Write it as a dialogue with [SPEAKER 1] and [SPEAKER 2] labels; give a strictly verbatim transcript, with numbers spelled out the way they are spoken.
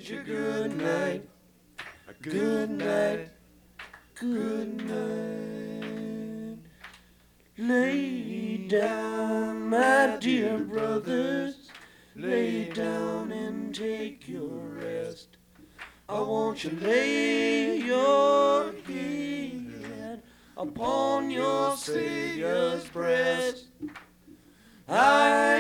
[SPEAKER 1] is your good night. A good night. Good night. Lay down, my dear brothers. Lay down and take your rest. I want you to lay your head upon your Savior's breast. I